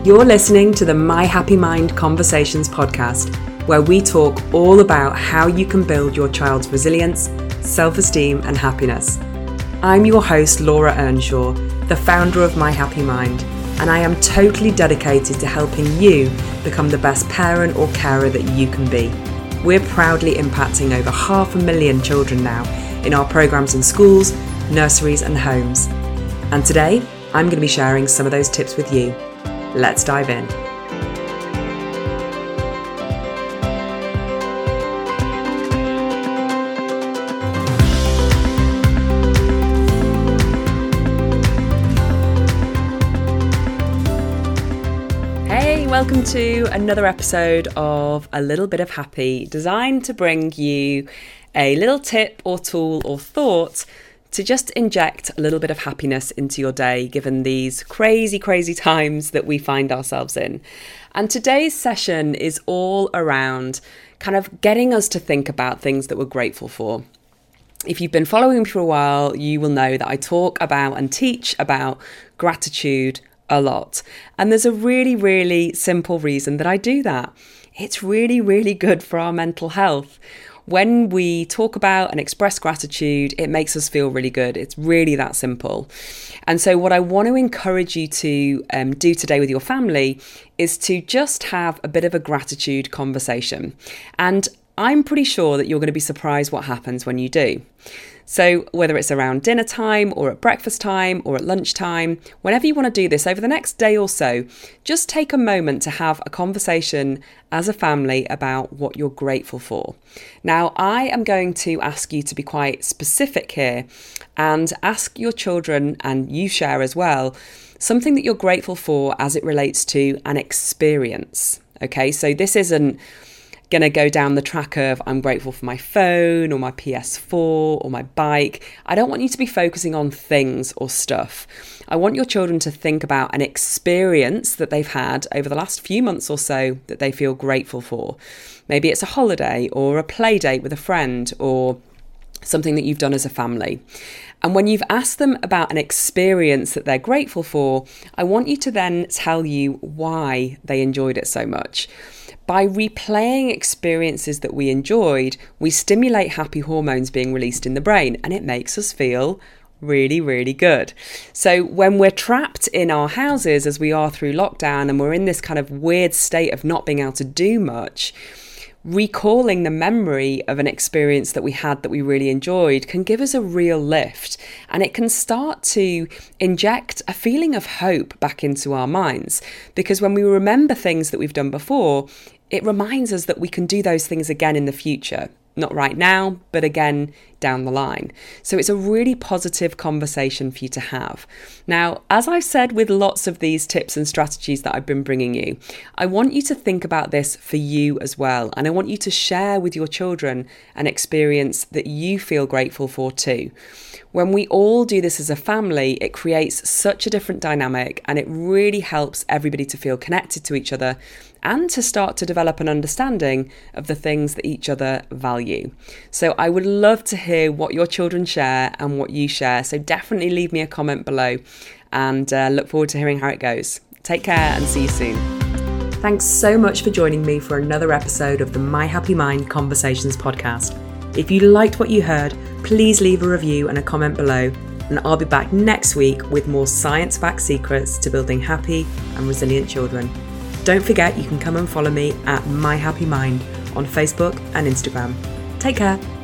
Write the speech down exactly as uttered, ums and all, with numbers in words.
You're listening to the My Happy Mind Conversations podcast, where we talk all about how you can build your child's resilience, self-esteem, and happiness. I'm your host, Laura Earnshaw, the founder of My Happy Mind, and I am totally dedicated to helping you become the best parent or carer that you can be. We're proudly impacting over half a million children now in our programs in schools, nurseries, and homes. And today, I'm going to be sharing some of those tips with you. Let's dive in. Hey, welcome to another episode of A Little Bit of Happy, designed to bring you a little tip or tool or thought to just inject a little bit of happiness into your day, given these crazy, crazy times that we find ourselves in. And today's session is all around kind of getting us to think about things that we're grateful for. If you've been following me for a while, you will know that I talk about and teach about gratitude a lot. And there's a really, really simple reason that I do that. It's really, really good for our mental health. When we talk about and express gratitude, it makes us feel really good. It's really that simple. And so what I want to encourage you to um, do today with your family is to just have a bit of a gratitude conversation. And I'm pretty sure that you're going to be surprised what happens when you do. So whether it's around dinner time or at breakfast time or at lunchtime, whenever you want to do this over the next day or so, just take a moment to have a conversation as a family about what you're grateful for. Now, I am going to ask you to be quite specific here and ask your children, and you share as well, something that you're grateful for as it relates to an experience. Okay, so this isn't going to go down the track of I'm grateful for my phone or my P S four or my bike. I don't want you to be focusing on things or stuff. I want your children to think about an experience that they've had over the last few months or so that they feel grateful for. Maybe it's a holiday or a play date with a friend or something that you've done as a family. And when you've asked them about an experience that they're grateful for, I want you to then tell you why they enjoyed it so much. By replaying experiences that we enjoyed, we stimulate happy hormones being released in the brain, and it makes us feel really, really good. So when we're trapped in our houses, as we are through lockdown, and we're in this kind of weird state of not being able to do much, recalling the memory of an experience that we had that we really enjoyed can give us a real lift, and it can start to inject a feeling of hope back into our minds, because when we remember things that we've done before, it reminds us that we can do those things again in the future. Not right now, but again down the line. So it's a really positive conversation for you to have. Now, as I've said with lots of these tips and strategies that I've been bringing you, I want you to think about this for you as well. And I want you to share with your children an experience that you feel grateful for too. When we all do this as a family, it creates such a different dynamic, and it really helps everybody to feel connected to each other and to start to develop an understanding of the things that each other value. So I would love to hear what your children share and what you share. So definitely leave me a comment below, and uh, look forward to hearing how it goes. Take care and see you soon. Thanks so much for joining me for another episode of the My Happy Mind Conversations podcast. If you liked what you heard, please leave a review and a comment below, and I'll be back next week with more science-backed secrets to building happy and resilient children. Don't forget you can come and follow me at My Happy Mind on Facebook and Instagram. Take care.